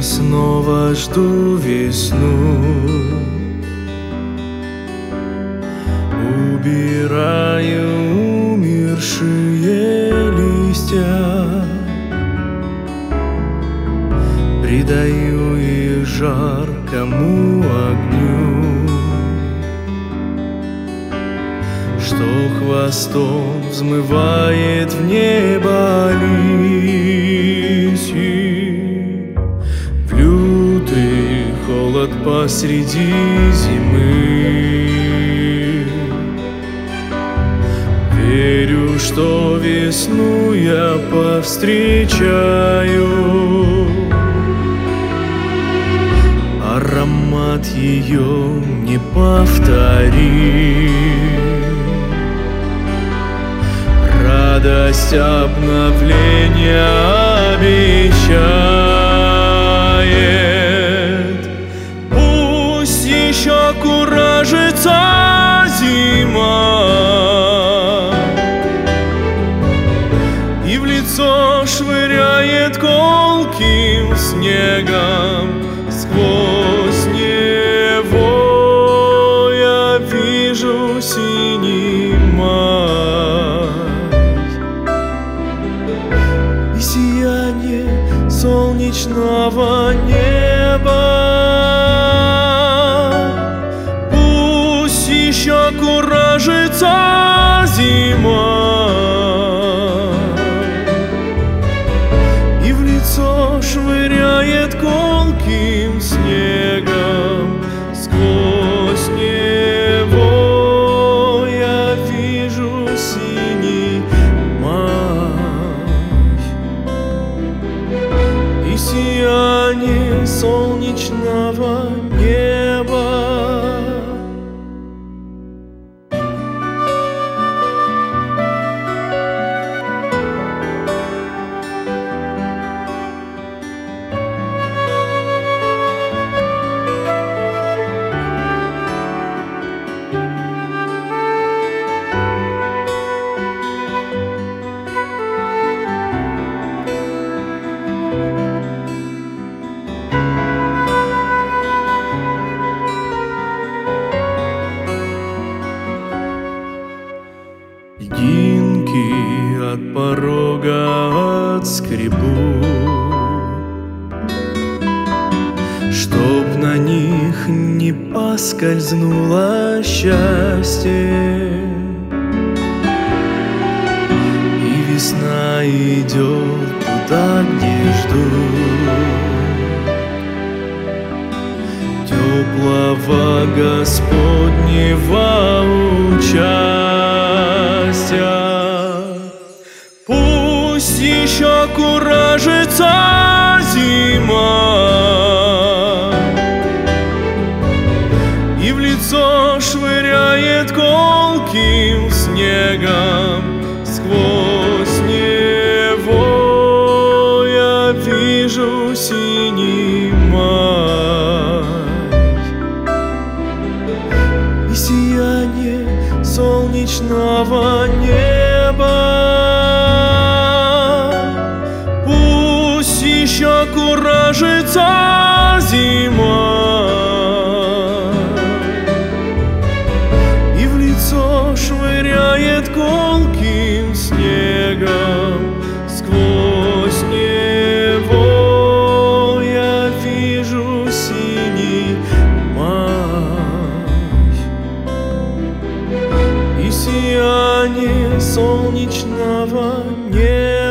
снова жду весну, убираю умершие листья, придаю их жаркому огню, что хвостом взмывает в небо лисий, в лютый холод посреди зимы. Верю, что весну я повстречаю, аромат ее не повторим, радость обновления обещает. Пусть еще куражится зима и в лицо швыряет колким снегом. Сквозь него я вижу синий май и сияние солнечного неба. Пусть еще куражится зима и в лицо швыряет колким снегом. Сквозь него я вижу синий май и сияние солнечного неба. Льдинки от порога отскребу, чтоб на них не поскользнуло счастье. И весна идет туда, где ждут теплого Господнего участия. Пусть еще куражится зима и в лицо швыряет колким снегом. Сквозь него я вижу синий май и сияние солнечного неба. Пусть еще куражится зима и в лицо швыряет колким снегом. Сквозь него я вижу синий май и сияние солнечного неба.